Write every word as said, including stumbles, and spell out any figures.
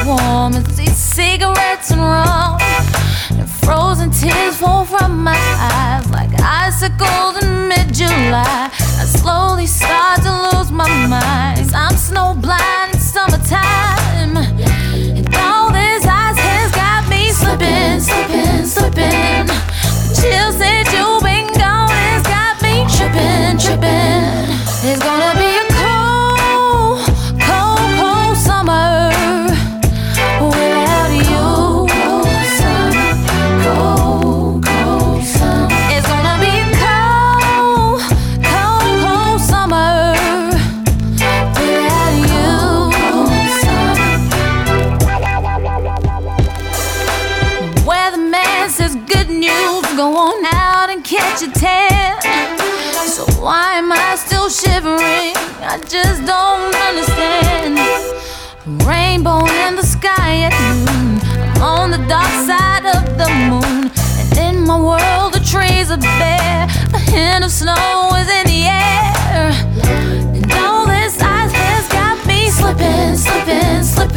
warm as these cigarettes and rum. And frozen tears fall from my eyes like icicles in mid-July. I slowly start to lose my mind. I'm snowblind in summertime. And all this ice has got me slipping, slipping, slipping. The chill since you've been gone has got me tripping, tripping. It's gonna be a cold, cold, cold summer without you. Cold summer, cold, cold summer. It's gonna be a cold, cold, cold summer without you. Cold summer. Weatherman says good news, go on out and catch a tan. So why am I still shivering? I just don't understand. Rainbow in the sky at noon. I'm on the dark side of the moon. And in my world the trees are bare. A hint of snow is in the air. And all this ice has got me slipping, slipping, slipping.